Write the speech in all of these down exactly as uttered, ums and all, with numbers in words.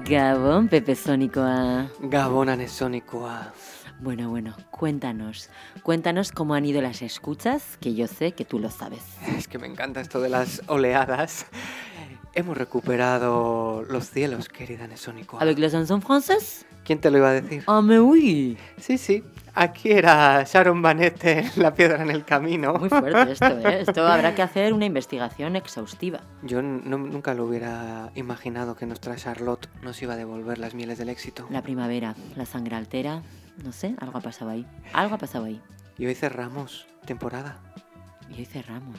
Gabón, Pepe Sónicoa. Gabón, Anesónicoa. Bueno, bueno, cuéntanos. Cuéntanos cómo han ido las escuchas, que yo sé que tú lo sabes. Es que me encanta esto de las oleadas. Hemos recuperado los cielos, querida Anesónicoa. ¿Avec la chanson française? ¿Quién te lo iba a decir? Ah, mais oui. Sí, sí. Aquí era Sharon Van Etten, La piedra en el camino. Muy fuerte esto, ¿eh? Esto habrá que hacer una investigación exhaustiva. Yo no, nunca lo hubiera imaginado que nuestra Charlotte nos iba a devolver las mieles del éxito. La primavera, la sangre altera, no sé, algo ha pasado ahí. Algo ha pasado ahí. Y hoy cerramos temporada. Y hoy cerramos.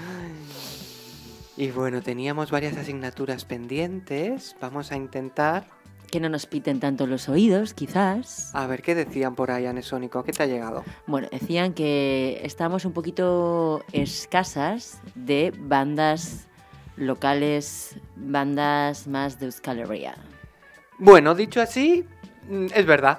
Y bueno, teníamos varias asignaturas pendientes. Vamos a intentar... Que no nos piten tanto los oídos, quizás. A ver, ¿qué decían por ahí, Anesónico? ¿Qué te ha llegado? Bueno, decían que estamos un poquito escasas de bandas locales, bandas más de Euskal Herria. Bueno, dicho así, es verdad.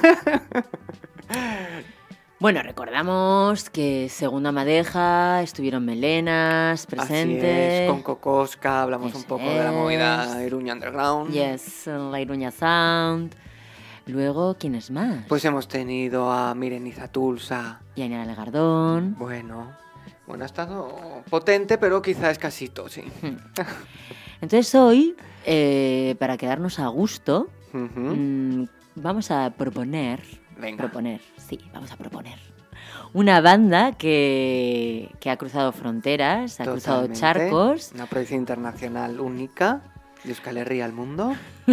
Bueno, recordamos que Segunda Madeja estuvieron Melenas presentes. Así es, con Kokoska hablamos Eso un poco es. de la movida Iruña Underground. Yes, la Iruña Sound. Luego, ¿quién es más? Pues hemos tenido a Miren Izatulsa. Y Ainara Legardón. Bueno, bueno, ha estado potente, pero quizá escasito, sí. Entonces hoy, eh, para quedarnos a gusto, Uh-huh. mmm, vamos a proponer... Venga. Proponer, sí, vamos a proponer. Una banda que, que ha cruzado fronteras, ha cruzado Totalmente. charcos. Una proyección internacional única de Euskal Herria al mundo.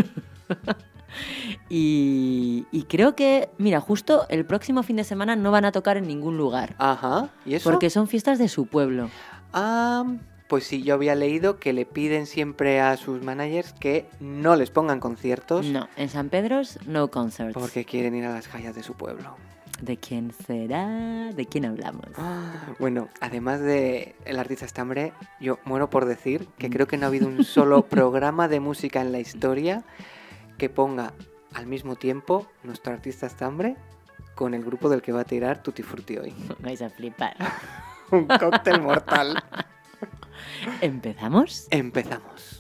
Y, y creo que, mira, justo el próximo fin de semana no van a tocar en ningún lugar. Ajá, ¿y eso? Porque son fiestas de su pueblo. Ah, pues sí, yo había leído que le piden siempre a sus managers que no les pongan conciertos No, en San Pedro's no concerts. porque quieren ir a las calles de su pueblo. ¿De quién será? ¿De quién hablamos? Bueno, además de el artista estambre, yo muero por decir que creo que no ha habido un solo programa de música en la historia que ponga al mismo tiempo nuestro artista estambre con el grupo del que va a tirar Tutti Frutti hoy. Vais a flipar. Un cóctel mortal. ¿Empezamos? Empezamos.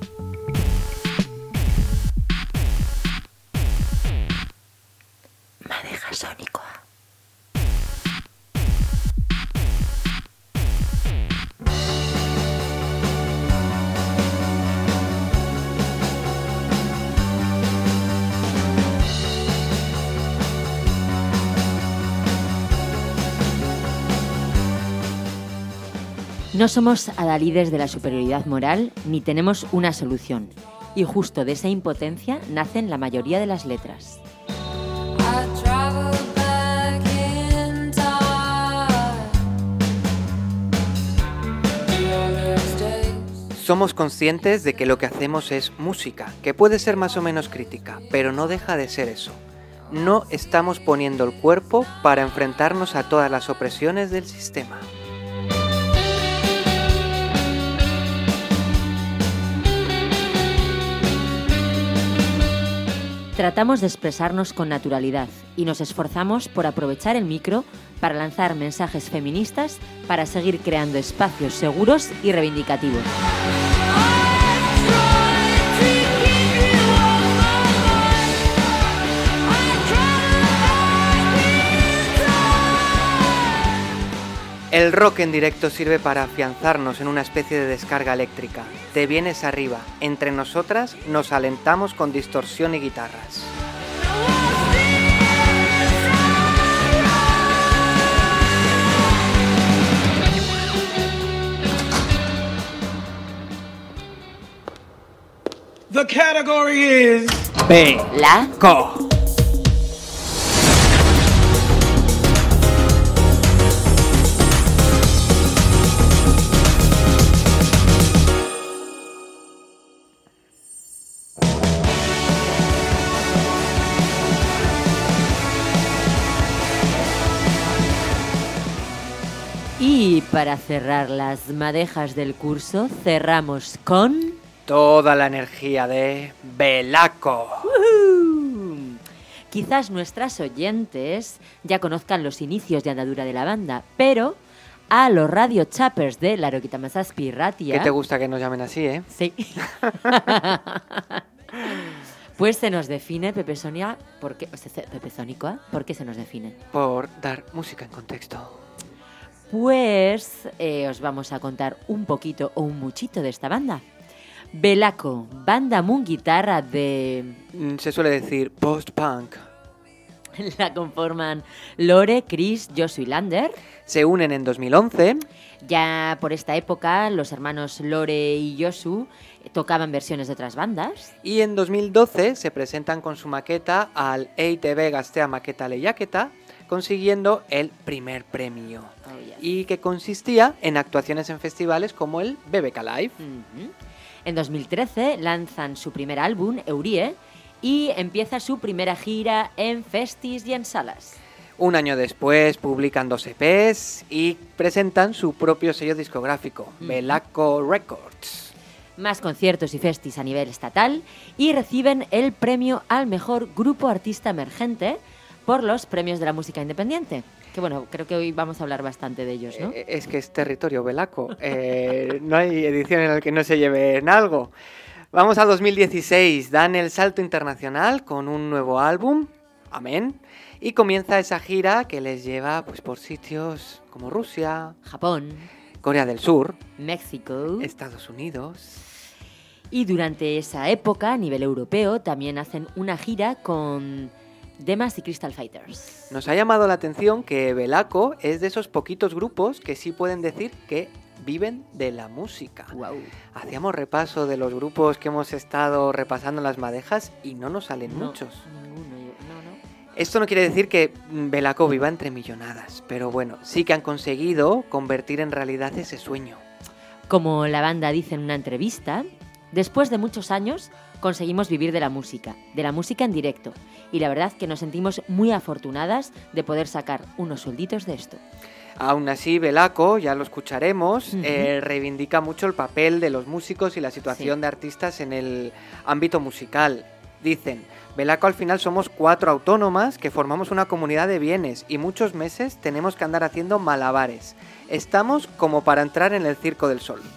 Madeja Sónicoa. No somos adalides de la superioridad moral ni tenemos una solución. Y justo de esa impotencia nacen la mayoría de las letras. Somos conscientes de que lo que hacemos es música, que puede ser más o menos crítica, pero no deja de ser eso. No estamos poniendo el cuerpo para enfrentarnos a todas las opresiones del sistema. Tratamos de expresarnos con naturalidad y nos esforzamos por aprovechar el micro para lanzar mensajes feministas para seguir creando espacios seguros y reivindicativos. El rock en directo sirve para afianzarnos en una especie de descarga eléctrica. Te vienes arriba. Entre nosotras nos alentamos con distorsión y guitarras. The category is B. La Co. Y para cerrar las madejas del curso, cerramos con... Toda la energía de Belaco. ¡Uhú! Quizás nuestras oyentes ya conozcan los inicios de andadura de la banda, pero a los radio chappers de Laurogeita Hamazazpi Irratia... ¿Qué te gusta que nos llamen así, eh? Sí. Pues se nos define, Pepe Sonia, ¿por qué? O sea, Pepe Sónico, ¿eh? ¿Por qué se nos define? Por dar música en contexto. Pues eh, os vamos a contar un poquito o un muchito de esta banda. Belaco, banda mun guitarra de... Se suele decir post-punk. La conforman Lore, Chris, Josu y Lander. Se unen en dos mil once. Ya por esta época los hermanos Lore y Josu tocaban versiones de otras bandas. Y en dos mil doce se presentan con su maqueta al E I T B Gaztea Maqueta Lehiaketa, consiguiendo el primer premio. Oh, yes. Y que consistía en actuaciones en festivales como el B B K Live. Uh-huh. En dos mil trece lanzan su primer álbum, Eurie, y empieza su primera gira en festis y en salas. Un año después publican dos E Pes y presentan su propio sello discográfico, Mm. Belaco Records. Más conciertos y festis a nivel estatal y reciben el premio al mejor grupo artista emergente por los premios de la música independiente. Que bueno, creo que hoy vamos a hablar bastante de ellos, ¿no? Eh, es que es territorio belaco. Eh, no hay edición en la que no se lleve en algo. Vamos a dos mil dieciséis. Dan el salto internacional con un nuevo álbum, Amén. Y comienza esa gira que les lleva pues, por sitios como Rusia, Japón, Corea del Sur, México. Estados Unidos. Y durante esa época, a nivel europeo, también hacen una gira con Demas y Crystal Fighters. Nos ha llamado la atención que Belaco es de esos poquitos grupos que sí pueden decir que viven de la música. Wow. Hacíamos repaso de los grupos que hemos estado repasando en las madejas y no nos salen No, muchos. Ninguno, yo- no, no. Esto no quiere decir que Belaco viva entre millonadas, pero bueno, sí que han conseguido convertir en realidad ese sueño. Como la banda dice en una entrevista, después de muchos años conseguimos vivir de la música, de la música en directo. Y la verdad que nos sentimos muy afortunadas de poder sacar unos suelditos de esto. Aún así, Belaco, ya lo escucharemos, Ujú. eh, reivindica mucho el papel de los músicos y la situación Sí. de artistas en el ámbito musical. Dicen, Belaco al final somos cuatro autónomas que formamos una comunidad de bienes y muchos meses tenemos que andar haciendo malabares. Estamos como para entrar en el Circo del Sol.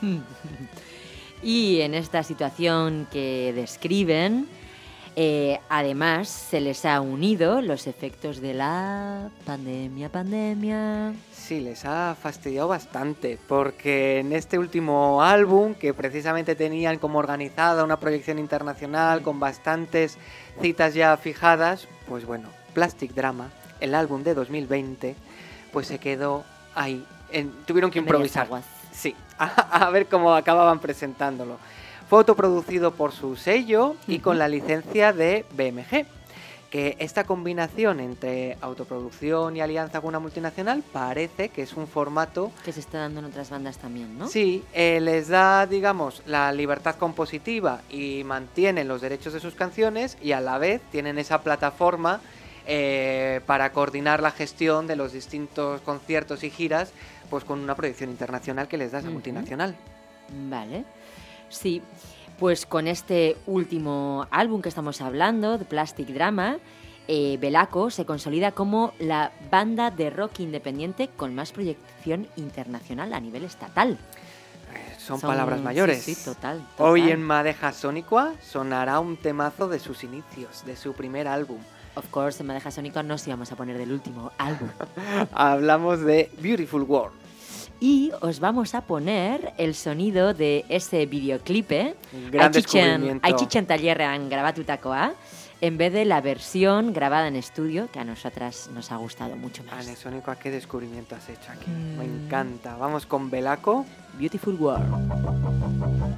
Y en esta situación que describen, eh, además se les ha unido los efectos de la pandemia, pandemia. Sí, les ha fastidiado bastante, porque en este último álbum, que precisamente tenían como organizada una proyección internacional con bastantes citas ya fijadas, pues bueno, Plastic Drama, el álbum de dos mil veinte, pues se quedó ahí. En- tuvieron que En medias improvisar. aguas. Sí, a, a ver cómo acababan presentándolo. Fue autoproducido por su sello y con la licencia de B M G. Que esta combinación entre autoproducción y alianza con una multinacional parece que es un formato... Que se está dando en otras bandas también, ¿no? Sí, eh, les da, digamos, la libertad compositiva y mantienen los derechos de sus canciones y a la vez tienen esa plataforma eh, para coordinar la gestión de los distintos conciertos y giras, pues con una proyección internacional que les da esa Ujú. multinacional. Vale. Sí, pues con este último álbum que estamos hablando, de Plastic Drama, eh, Belaco se consolida como la banda de rock independiente con más proyección internacional a nivel estatal. Eh, son, palabras mayores. Sí, sí, total, total. Hoy en Madeja Sónicua sonará un temazo de sus inicios, de su primer álbum. Of course, en Madeja Sónica nos íbamos a poner del último álbum. Hablamos de Beautiful World. Y os vamos a poner el sonido de ese videoclipe. Un gran descubrimiento. Aichichen Tallerrean grabatutakoa, en vez de la versión grabada en estudio, que a nosotras nos ha gustado mucho más. Ane Sónico, ¿qué descubrimiento has hecho aquí? Mm. Me encanta. Vamos con Belaco. Beautiful World.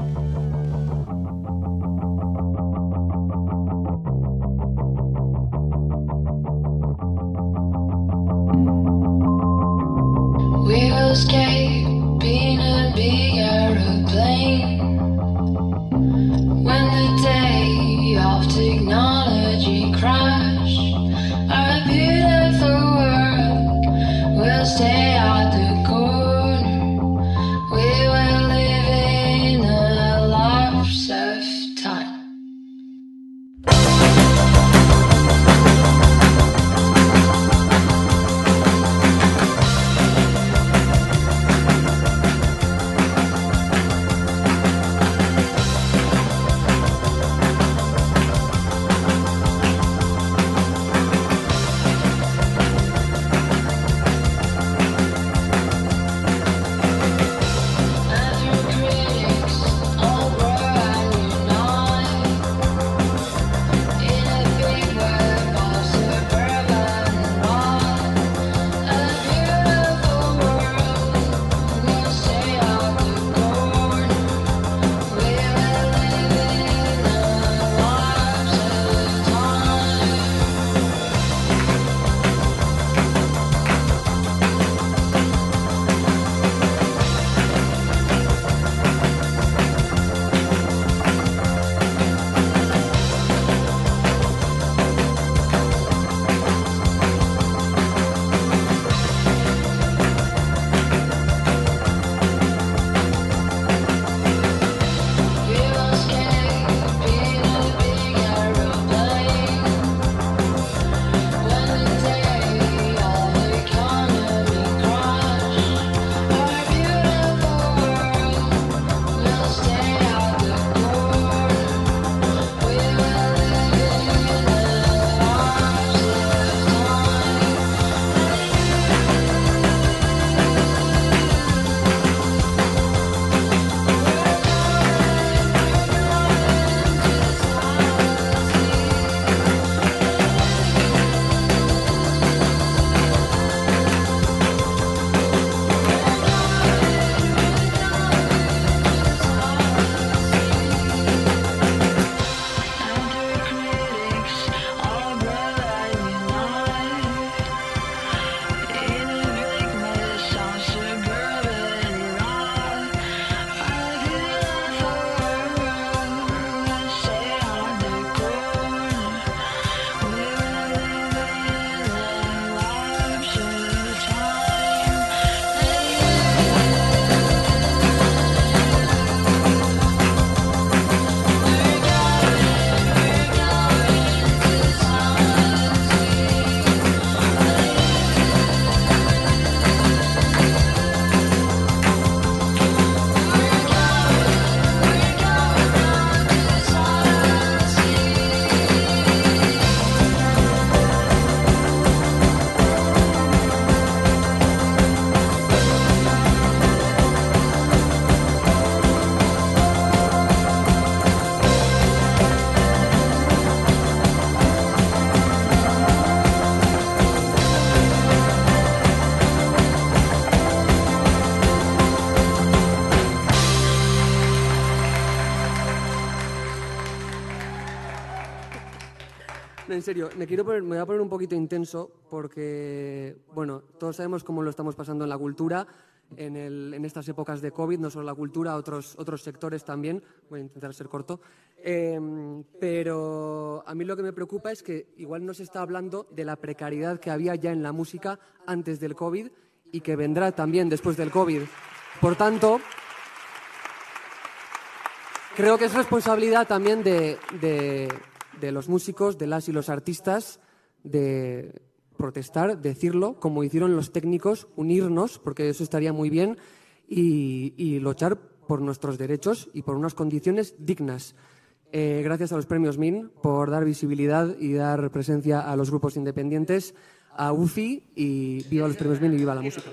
We'll escape in a big aeroplane when the day of technology crash. Our beautiful world will stay at the corner. We will live in a No, en serio, me, quiero poner, me voy a poner un poquito intenso porque, bueno, todos sabemos cómo lo estamos pasando en la cultura, en, el, en estas épocas de COVID, no solo la cultura, otros, otros sectores también. Voy a intentar ser corto. Eh, pero a mí lo que me preocupa es que igual no se está hablando de la precariedad que había ya en la música antes del COVID y que vendrá también después del COVID. Por tanto, creo que es responsabilidad también de, de, de los músicos, de las y los artistas, de protestar, decirlo, como hicieron los técnicos, unirnos, porque eso estaría muy bien, y, y luchar por nuestros derechos y por unas condiciones dignas. Eh, gracias a los premios M I N por dar visibilidad y dar presencia a los grupos independientes, a U F I, y viva los premios M I N y viva la música.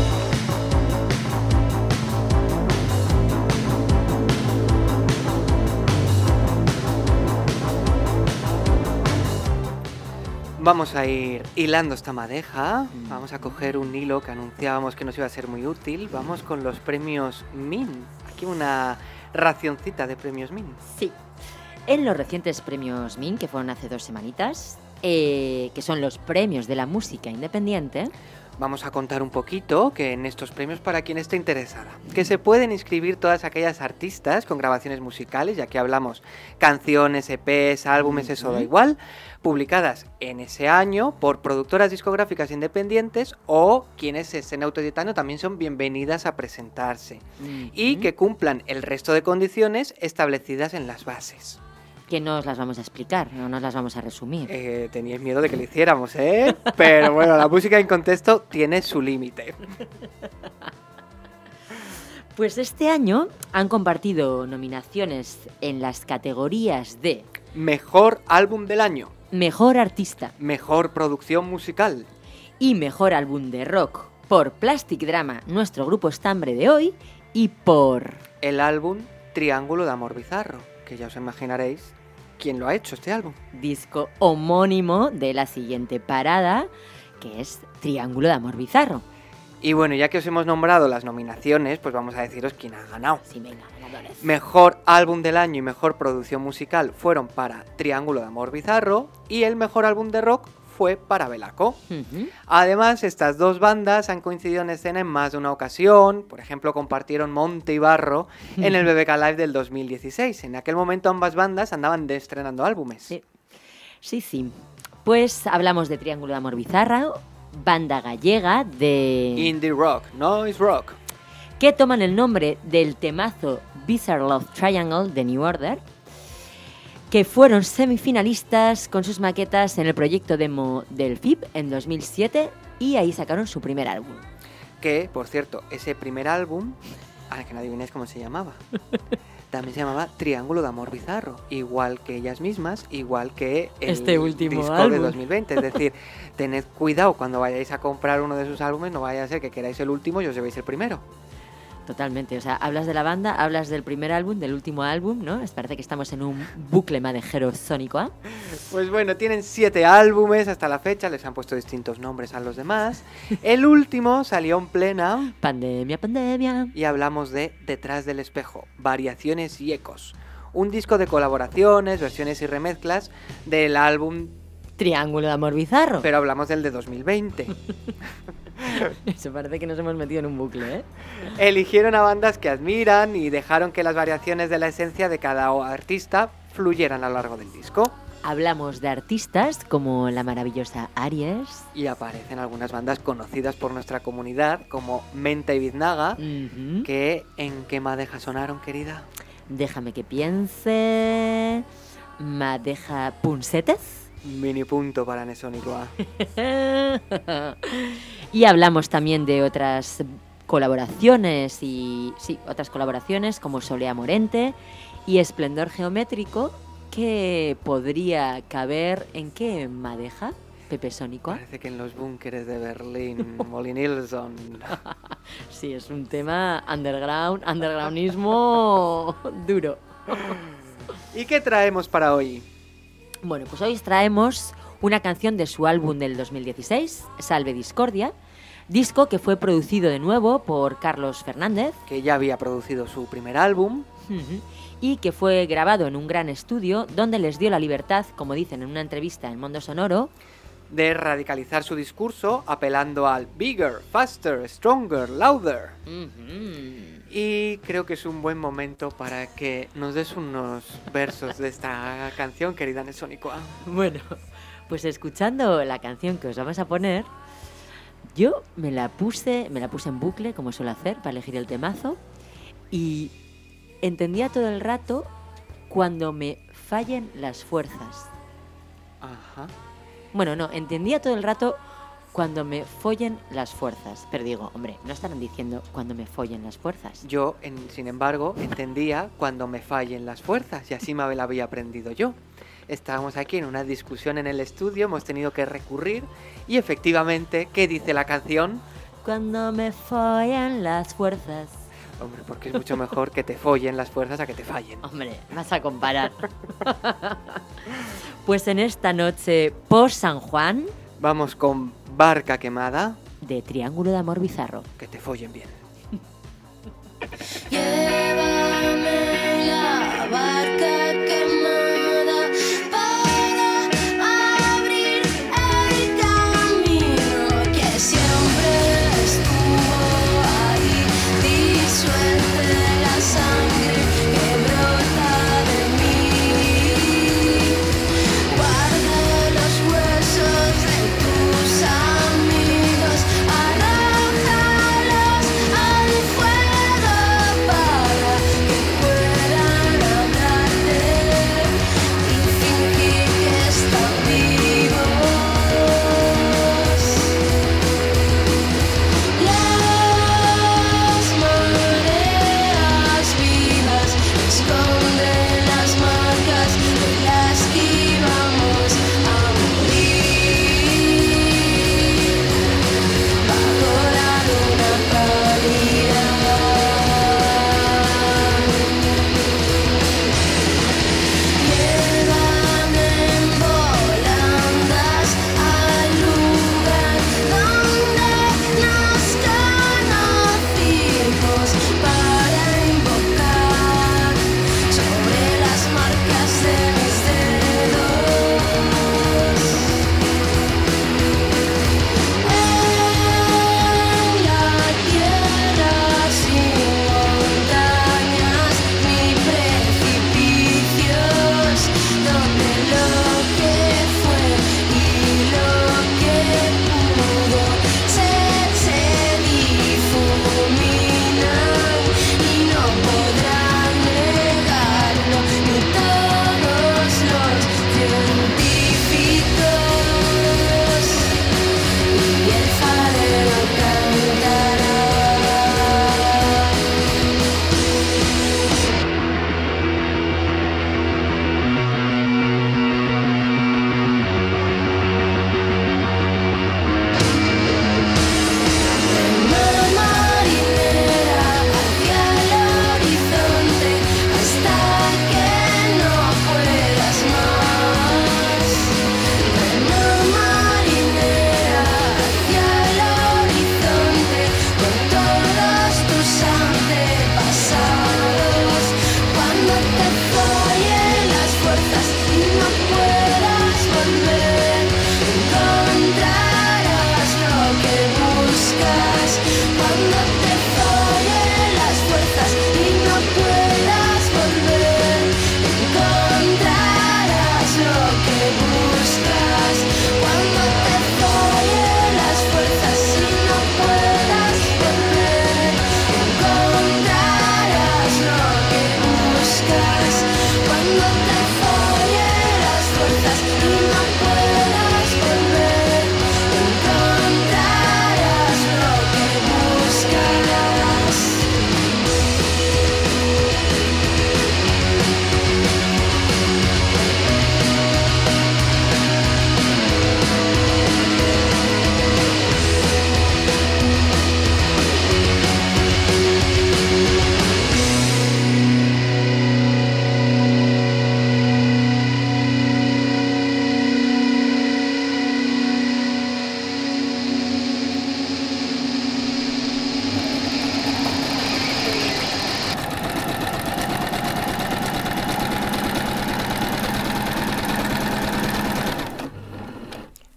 Vamos a ir hilando esta madeja, vamos a coger un hilo que anunciábamos que nos iba a ser muy útil, vamos con los premios M I N. Aquí una racioncita de premios M I N. Sí. En los recientes premios M I N, que fueron hace dos semanitas, eh, que son los premios de la música independiente, vamos a contar un poquito que en estos premios, para quien esté interesada, que se pueden inscribir todas aquellas artistas con grabaciones musicales, ya que hablamos canciones, E Pes, álbumes, eso da igual, publicadas en ese año por productoras discográficas independientes o quienes se estén autoeditando también son bienvenidas a presentarse uh-huh. y que cumplan el resto de condiciones establecidas en las bases. Que no os las vamos a explicar, no nos las vamos a resumir. Eh, teníais miedo de que lo hiciéramos, ¿eh? Pero bueno, la música en contexto tiene su límite. Pues este año han compartido nominaciones en las categorías de Mejor Álbum del Año, Mejor Artista, Mejor Producción Musical y Mejor Álbum de Rock por Plastic Drama, nuestro grupo estambre de hoy, y por el álbum Triángulo de Amor Bizarro, que ya os imaginaréis quién lo ha hecho este álbum. Disco homónimo de la siguiente parada, que es Triángulo de Amor Bizarro. Y bueno, ya que os hemos nombrado las nominaciones, pues vamos a deciros quién ha ganado. Sí, venga, ganadores. Mejor Álbum del Año y Mejor Producción Musical fueron para Triángulo de Amor Bizarro y el Mejor Álbum de Rock fue para Belaco. Uh-huh. Además, estas dos bandas han coincidido en escena en más de una ocasión. Por ejemplo, compartieron Monte y Barro en el B B K Live del dos mil dieciséis. En aquel momento ambas bandas andaban de estrenando álbumes. Sí, sí, sí. Pues hablamos de Triángulo de Amor Bizarro, banda gallega de indie rock, noise rock, que toman el nombre del temazo Bizarre Love Triangle de New Order, que fueron semifinalistas con sus maquetas en el proyecto demo del F I B en dos mil siete y ahí sacaron su primer álbum. Que, por cierto, ese primer álbum, a que no adivinéis cómo se llamaba, también se llamaba Triángulo de Amor Bizarro, igual que ellas mismas, igual que el este último disco álbum de dos mil veinte. Es decir, tened cuidado cuando vayáis a comprar uno de sus álbumes, no vaya a ser que queráis el último y os llevéis el primero. Totalmente, o sea, hablas de la banda, hablas del primer álbum, del último álbum, ¿no? Es parece que estamos en un bucle madejero sónico, ¿eh? Pues bueno, tienen siete álbumes hasta la fecha, les han puesto distintos nombres a los demás. El último salió en plena pandemia, pandemia. Y hablamos de Detrás del Espejo, Variaciones y Ecos. Un disco de colaboraciones, versiones y remezclas del álbum Triángulo de Amor Bizarro. Pero hablamos del de dos mil veinte. Eso parece que nos hemos metido en un bucle, ¿eh? Eligieron a bandas que admiran y dejaron que las variaciones de la esencia de cada artista fluyeran a lo largo del disco. Hablamos de artistas como la maravillosa Aries. Y aparecen algunas bandas conocidas por nuestra comunidad, como Menta y Biznaga, uh-huh. que ¿en qué madeja sonaron, querida? Déjame que piense... Madeja Punsetes. Mini punto para Nesónicoa. Y hablamos también de otras colaboraciones y sí, otras colaboraciones como Solea Morente y Esplendor Geométrico, que podría caber ¿en qué madeja, Pepe Sónico? Parece que en los búnkeres de Berlín, Molinilson. Sí, es un tema underground, undergroundismo duro. ¿Y qué traemos para hoy? Bueno, pues hoy os traemos una canción de su álbum del dos mil dieciséis, Salve Discordia, disco que fue producido de nuevo por Carlos Fernández, que ya había producido su primer álbum, Ujú. Y que fue grabado en un gran estudio donde les dio la libertad, como dicen en una entrevista en Mundo Sonoro, de radicalizar su discurso apelando al bigger, faster, stronger, louder. ujú, Y creo que es un buen momento para que nos des unos versos de esta canción, querida Nesónicoa. bueno, pues escuchando la canción que os vamos a poner, yo me la puse, me la puse en bucle, como suelo hacer, para elegir el temazo, y entendía todo el rato cuando me fallen las fuerzas. Ajá. Bueno, no, entendía todo el rato cuando me follen las fuerzas. Pero digo, hombre, no estarán diciendo cuando me follen las fuerzas. Yo, en- sin embargo, entendía cuando me fallen las fuerzas y así me la había aprendido yo. Estábamos aquí en una discusión en el estudio, hemos tenido que recurrir y efectivamente, ¿qué dice la canción? Cuando me follen las fuerzas. Hombre, porque es mucho mejor que te follen las fuerzas a que te fallen. Hombre, vas a comparar. Pues en esta noche post San Juan, Vamos con Barca Quemada, de Triángulo de Amor Bizarro. que te follen bien. Llévame en la barca quemada para abrir el camino que siempre estuvo ahí. Disuelve la sangre que brota de mí. Guarda los huesos de tus amigos, arrójalos al fuego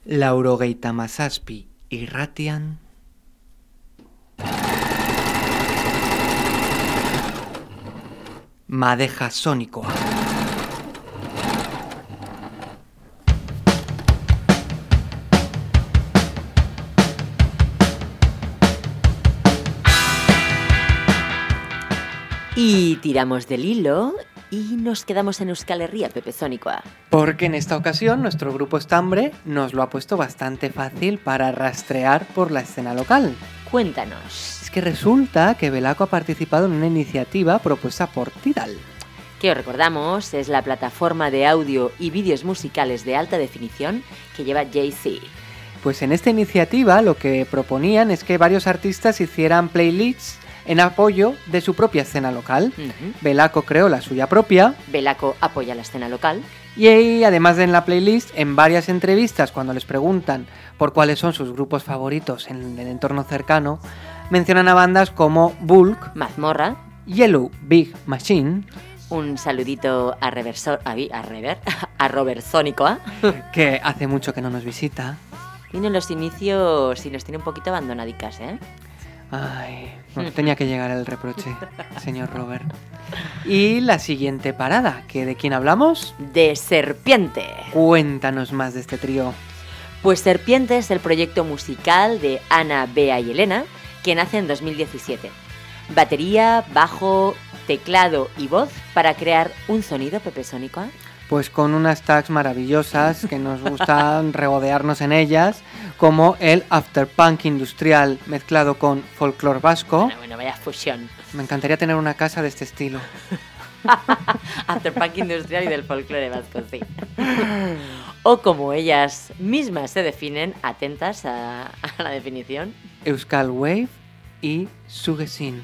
Laurogeita Masaspi irratian. Madeja sonikoa. Y tiramos del hilo y nos quedamos en Euskal Herria, Pepe Sonikoa. Porque en esta ocasión nuestro grupo Estambre nos lo ha puesto bastante fácil para rastrear por la escena local. Cuéntanos. Es que resulta que Belaco ha participado en una iniciativa propuesta por Tidal. Que os recordamos es la plataforma de audio y vídeos musicales de alta definición que lleva Jay-Z. Pues en esta iniciativa lo que proponían es que varios artistas hicieran playlists en apoyo de su propia escena local. Uh-huh. Belaco creó la suya propia. Belaco apoya la escena local. Y ahí, además de en la playlist, en varias entrevistas, cuando les preguntan por cuáles son sus grupos favoritos en el entorno cercano, mencionan a bandas como Bulk, Mazmorra, Yellow Big Machine. Un saludito a, Reverso, a, a, Rever, a Robert Sonikoa, que hace mucho que no nos visita. Y en los inicios sí nos tiene un poquito abandonadicas, ¿eh? Ay, bueno, tenía que llegar el reproche, señor Robert. Y la siguiente parada, ¿que de quién hablamos? De Serpiente. Cuéntanos más de este trío. Pues Serpiente es el proyecto musical de Ana, Bea y Elena, que nace en dos mil diecisiete. Batería, bajo, teclado y voz para crear un sonido, Pepe Sonikoa. Pues con unas tags maravillosas que nos gustan regodearnos en ellas, como el afterpunk industrial mezclado con folclore vasco. Bueno, bueno, vaya fusión. Me encantaría tener una casa de este estilo. Afterpunk industrial y del folclore vasco, sí. O como ellas mismas se definen, atentas a, a la definición. Euskal Wave y Sugesynth.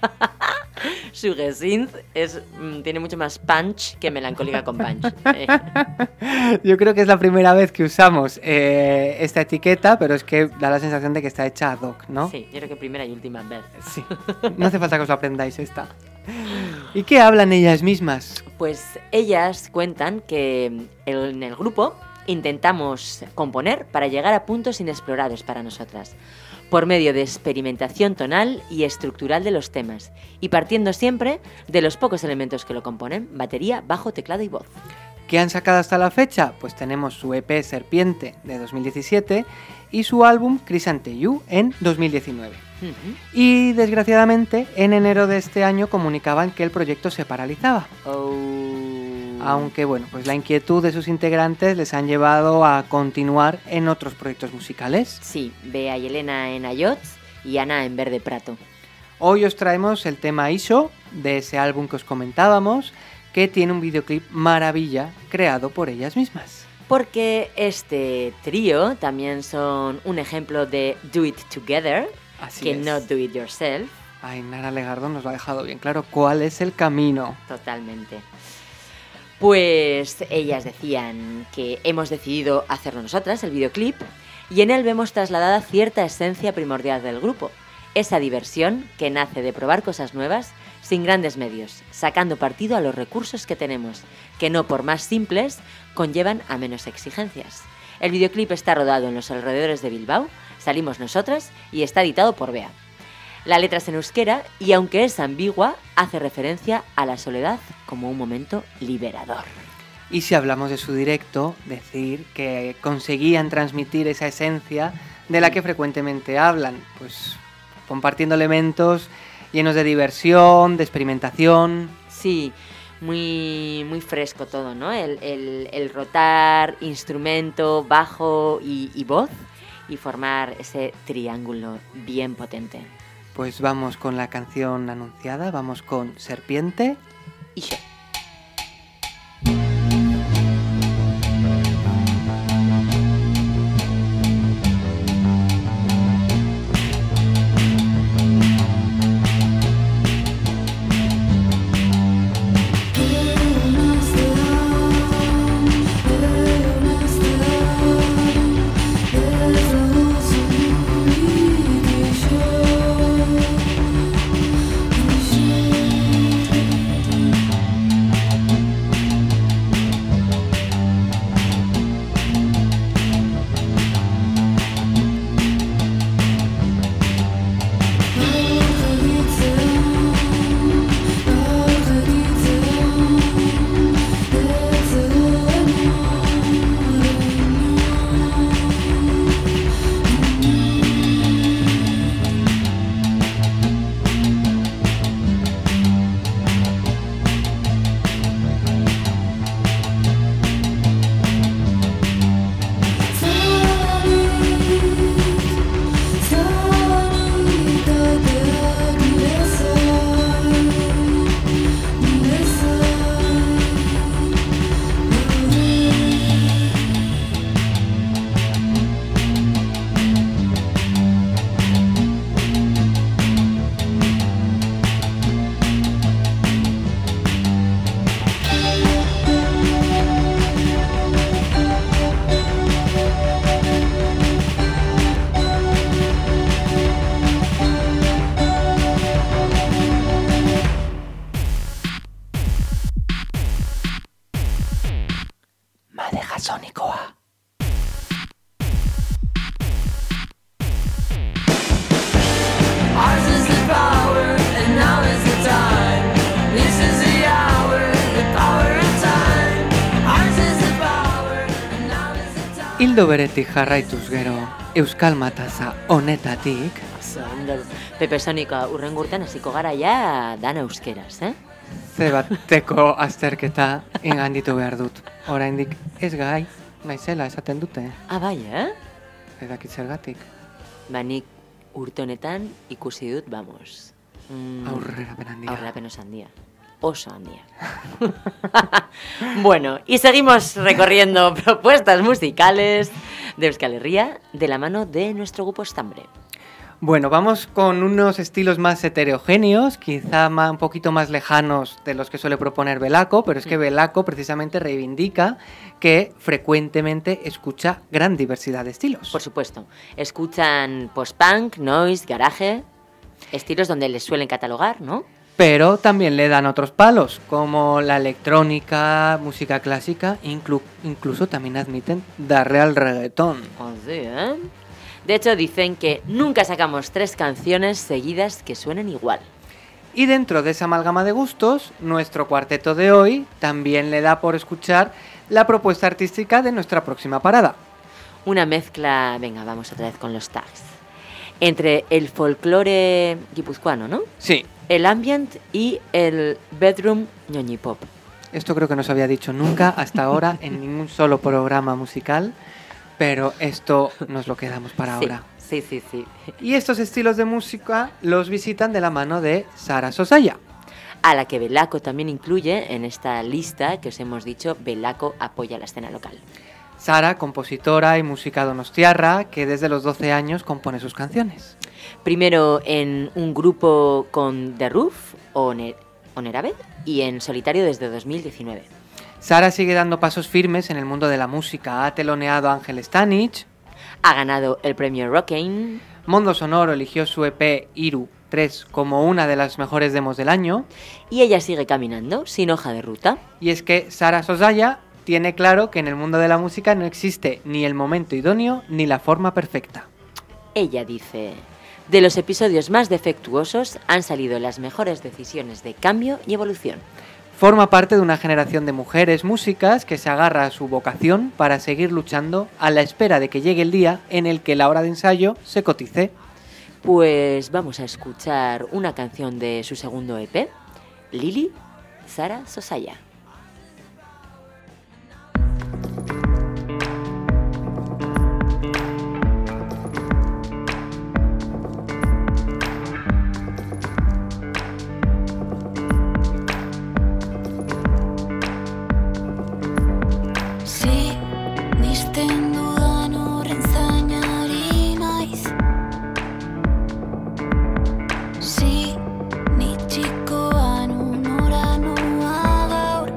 Sugesynth es, mm, tiene mucho más punch que Melancólica con punch. Eh. Yo creo que es la primera vez que usamos eh, esta etiqueta, pero es que da la sensación de que está hecha ad hoc, ¿no? Sí, yo creo que primera y última vez. Sí, no hace falta que os lo aprendáis esta. ¿Y qué hablan ellas mismas? Pues ellas cuentan que en el grupo intentamos componer para llegar a puntos inexplorados para nosotras, por medio de experimentación tonal y estructural de los temas, y partiendo siempre de los pocos elementos que lo componen: batería, bajo, teclado y voz. ¿Qué han sacado hasta la fecha? Pues tenemos su E P Serpiente de dos mil diecisiete y su álbum Crisanteyú en dos mil diecinueve. Uh-huh. Y desgraciadamente en enero de este año comunicaban que el proyecto se paralizaba. Oh. Aunque bueno, pues la inquietud de sus integrantes les han llevado a continuar en otros proyectos musicales. Sí, Bea y Elena en Ayots y Ana en Verde Prato. Hoy os traemos el tema Isho de ese álbum que os comentábamos, que tiene un videoclip maravilla creado por ellas mismas. Porque este trío también son un ejemplo de Do It Together, Así que es. no Do It Yourself. Ay, Nara Legardo nos lo ha dejado bien claro cuál es el camino. Totalmente. Pues ellas decían que hemos decidido hacerlo nosotras, el videoclip, y en él vemos trasladada cierta esencia primordial del grupo, esa diversión que nace de probar cosas nuevas sin grandes medios, sacando partido a los recursos que tenemos, que no por más simples conllevan a menos exigencias. El videoclip está rodado en los alrededores de Bilbao, salimos nosotras y está editado por Bea. La letra es en euskera y, aunque es ambigua, hace referencia a la soledad como un momento liberador. Y si hablamos de su directo, decir que conseguían transmitir esa esencia de la que frecuentemente hablan, pues compartiendo elementos llenos de diversión, de experimentación. Sí, muy, muy fresco todo, ¿no? El, el, el rotar instrumento, bajo y, y voz y formar ese triángulo bien potente. Pues vamos con la canción anunciada, vamos con Serpiente y yo. Sonikoa. Ours is the power, and now is the time. This is the hour, the power of time. Ours is the power, and now is the time. Hildo beretik jarraituz gero, Euskal Mataza honetatik, Ondo, Pepe Sonika urrengo urtean hasiko gara ja dan euskeraz, eh? ze bateko azterketa inganditu behar dut. Oraindik ez gai, naizela esaten dute, Ah, bai, eh? ez dakit zergatik. Ba, nik urte honetan ikusi dut, vamos. Mm, Aurrerapen handia. Aurrerapen oso handia. Oso handia. Bueno, y seguimos recorriendo propuestas musicales de Euskal Herria de la mano de nuestro grupo Estambre. Bueno, vamos con unos estilos más heterogéneos, quizá ma- un poquito más lejanos de los que suele proponer Belaco, pero es que Belaco precisamente reivindica que frecuentemente escucha gran diversidad de estilos. Por supuesto, escuchan post-punk, noise, garaje, estilos donde les suelen catalogar, ¿no? Pero también le dan otros palos, como la electrónica, música clásica, inclu- incluso también admiten darle al reggaetón. Así, ¿eh? De hecho, dicen que nunca sacamos tres canciones seguidas que suenen igual. Y dentro de esa amalgama de gustos, nuestro cuarteto de hoy también le da por escuchar la propuesta artística de nuestra próxima parada. Una mezcla, venga, vamos otra vez con los tags, entre el folclore guipuzcoano, ¿no? Sí, El ambient y el bedroom ñoñi pop. esto creo que no se había dicho nunca hasta ahora en ningún solo programa musical, pero esto nos lo quedamos para Sí, ahora. sí, sí, sí. Y estos estilos de música los visitan de la mano de Sara Sosaya. A la que Belaco también incluye en esta lista que os hemos dicho, Belaco apoya la escena local. Sara, compositora y música donostiarra, que desde los doce años compone sus canciones. Primero en un grupo con The Roof, Oner- Onerabed, y en solitario desde dos mil diecinueve. Sara sigue dando pasos firmes en el mundo de la música. Ha teloneado a Ángel Stanich. Ha ganado el premio Rockin'. Mondo Sonoro eligió su E P Iru tres como una de las mejores demos del año. Y ella sigue caminando, sin hoja de ruta. Y es que Sara Sosaya tiene claro que en el mundo de la música no existe ni el momento idóneo ni la forma perfecta. Ella dice: de los episodios más defectuosos han salido las mejores decisiones de cambio y evolución. Forma parte de una generación de mujeres músicas que se agarra a su vocación para seguir luchando a la espera de que llegue el día en el que la hora de ensayo se cotice. Pues vamos a escuchar una canción de su segundo E P, Lili, Sara Sosaya. Sinisten dudan horren zainari naiz. Sinitsikoan unora noa gaur.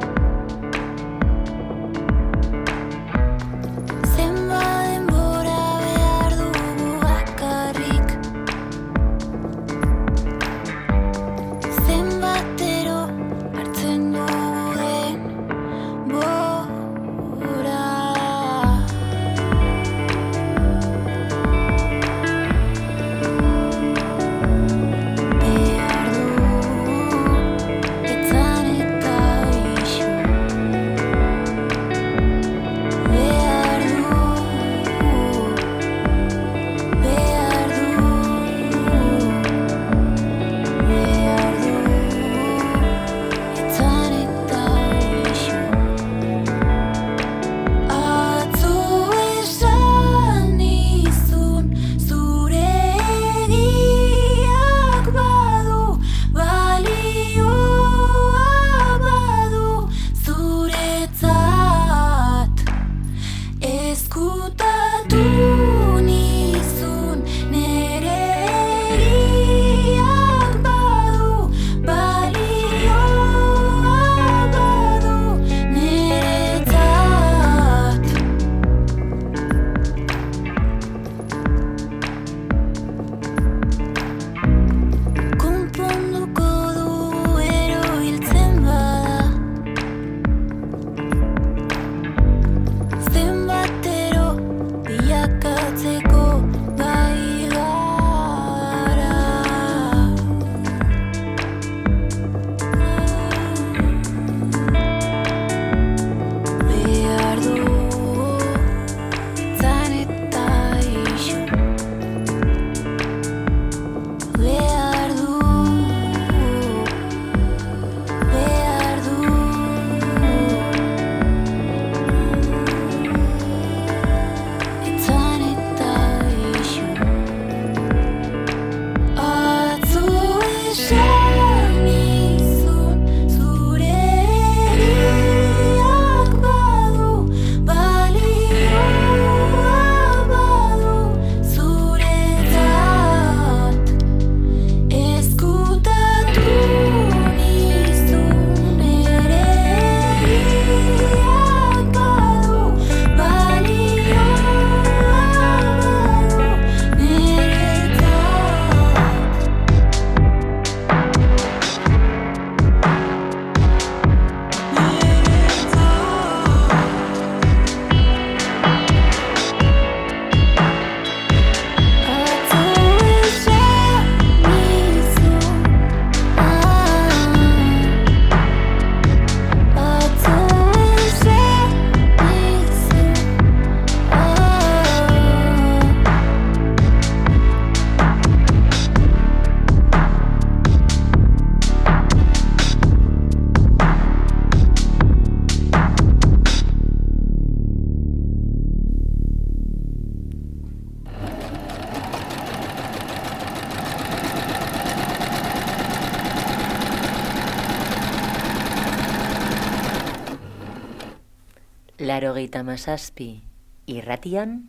Laurogeita hamazazpi irratian.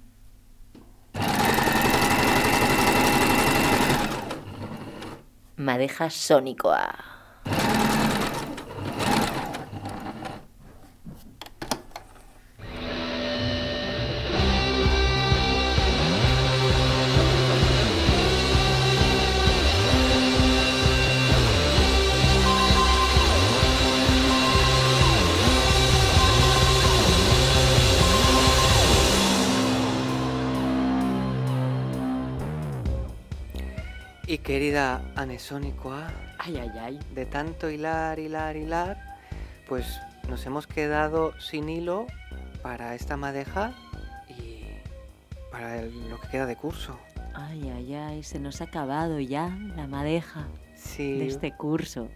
Madeja sonikoa. Y querida Anesónicoa, Ay, ay, ay. de tanto hilar, hilar, hilar, pues nos hemos quedado sin hilo para esta madeja y para el- lo que queda de curso. Ay, ay, ay. Se nos ha acabado ya la madeja Sí. de este curso.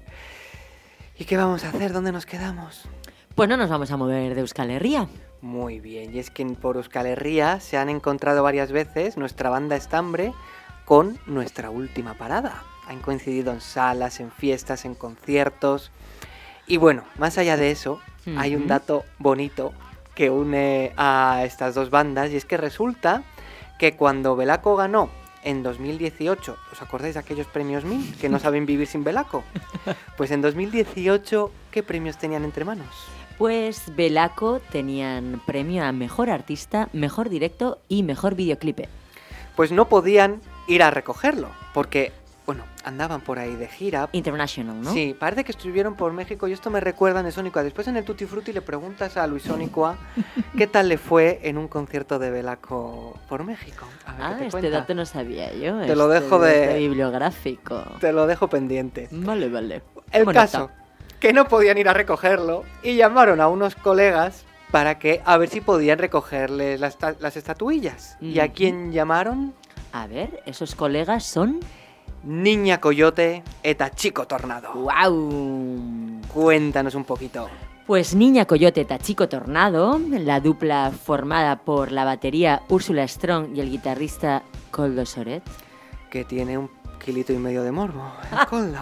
¿Y qué vamos a hacer? ¿Dónde nos quedamos? Pues no nos vamos a mover de Euskal Herria. Muy bien, y es que por Euskal Herria se han encontrado varias veces nuestra banda Estambre con nuestra última parada. Han coincidido en salas, en fiestas, en conciertos. Y bueno, más allá de eso, hay un Ujú. dato bonito que une a estas dos bandas, y es que resulta que cuando Belaco ganó en dos mil dieciocho, ¿os acordáis de aquellos premios M I M que no saben vivir sin Belaco? Pues en dos mil dieciocho, ¿qué premios tenían entre manos? Pues Belaco tenían premio a Mejor Artista, Mejor Directo y Mejor Videoclipe. Pues no podían ir a recogerlo, porque, bueno, andaban por ahí de gira. International, ¿no? Sí, parece que estuvieron por México y esto me recuerda a Nesónicoa. Después en el Tutti Frutti le preguntas a Luisónicoa qué tal le fue en un concierto de Belaco por México. A ver Ah, qué te este cuenta. dato no sabía yo. Te lo este dejo de- dato bibliográfico. Te lo dejo pendiente. Vale, vale. El Tomo caso, nota. que no podían ir a recogerlo y llamaron a unos colegas para que a ver si podían recogerles las, ta- las estatuillas. ¿Y a Ujú. quién llamaron? A ver, esos colegas son... Niña Coyote eta Chico Tornado. ¡Wow! Cuéntanos un poquito. Pues Niña Coyote Tachico Tornado, la dupla formada por la batería Úrsula Strong y el guitarrista Koldo Soret. Que tiene un kilito y medio de morbo, el Coldo.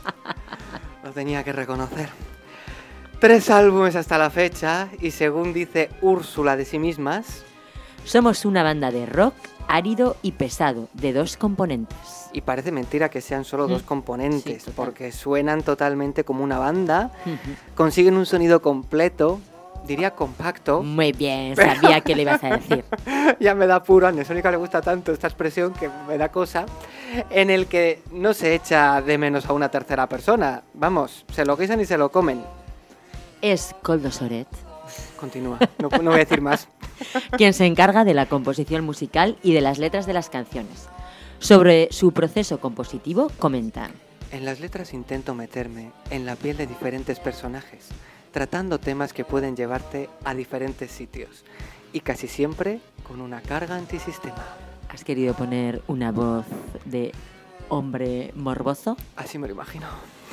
Lo tenía que reconocer. Tres álbumes hasta la fecha y según dice Úrsula de sí mismas, Somos una banda de rock árido y pesado, de dos componentes. y parece mentira que sean solo dos Mm, componentes, sí, total. porque suenan totalmente como una banda, Ujú. consiguen un sonido completo, diría compacto. Muy bien, sabía que le ibas a decir. Ya me da puro, a Nesónica le gusta tanto esta expresión que me da cosa, en el que no se echa de menos a una tercera persona. Vamos, se lo guisan y se lo comen. Es Koldo Soret Continúa, no, no voy a decir más. quien se encarga de la composición musical y de las letras de las canciones. Sobre su proceso compositivo comentan: En las letras intento meterme en la piel de diferentes personajes, tratando temas que pueden llevarte a diferentes sitios, y casi siempre con una carga antisistema. ¿Has querido poner una voz de hombre morboso? Así me lo imagino.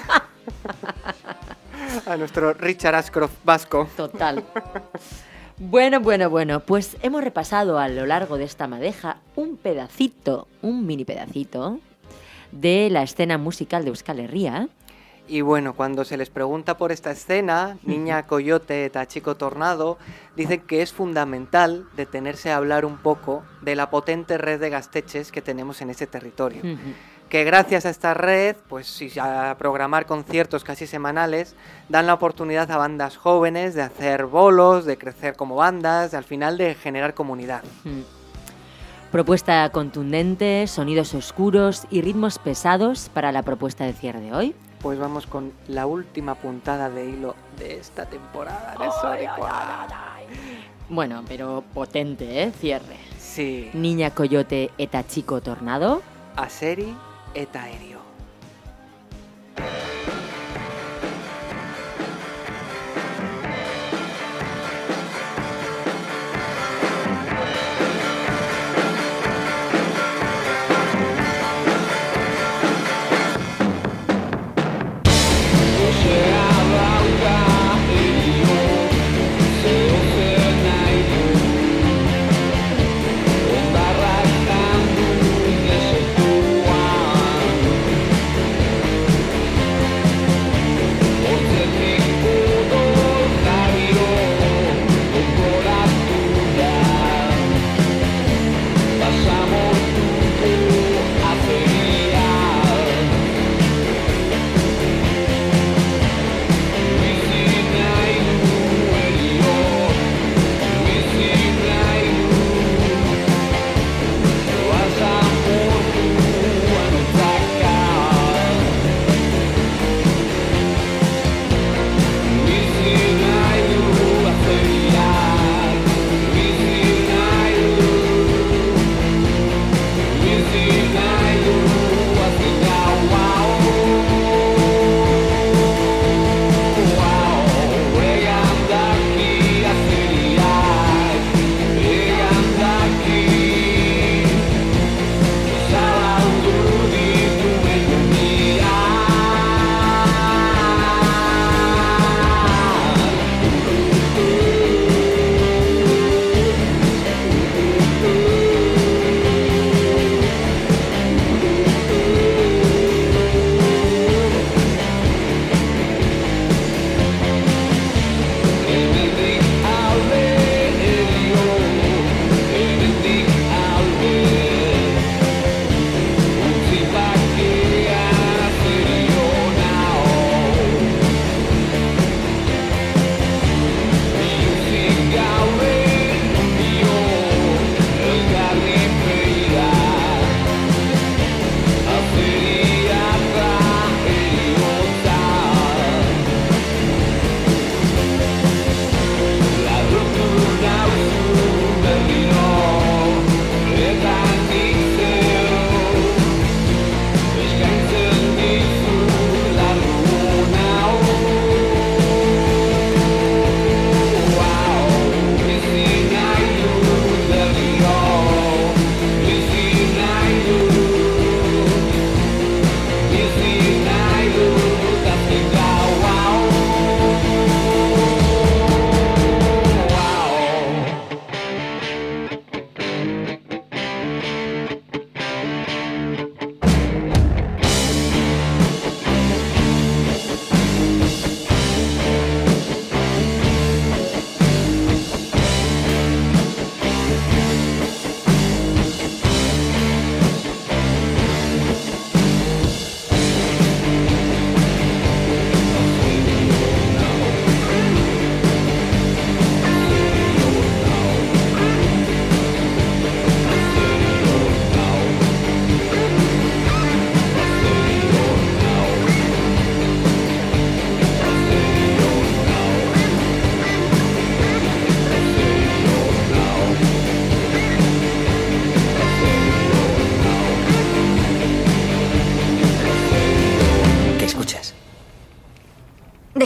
A nuestro Richard Ashcroft vasco. Total. Bueno, bueno, bueno, pues hemos repasado a lo largo de esta madeja un pedacito, un mini pedacito, de la escena musical de Euskal Herria. Y bueno, cuando se les pregunta por esta escena, Niña Coyote eta Chico Tornado dicen que es fundamental detenerse a hablar un poco de la potente red de gasteches que tenemos en ese territorio. Ujú. Que gracias a esta red, pues y a programar conciertos casi semanales, dan la oportunidad a bandas jóvenes de hacer bolos, de crecer como bandas, de al final de generar comunidad. Mm. Propuesta contundente, sonidos oscuros y ritmos pesados para la propuesta de cierre de hoy. Pues vamos con la última puntada de hilo de esta temporada de Sónicoa. Bueno, pero potente, ¿eh? Cierre. Sí, Niña Coyote eta Chico Tornado. Aseri eta Aéreo. Barra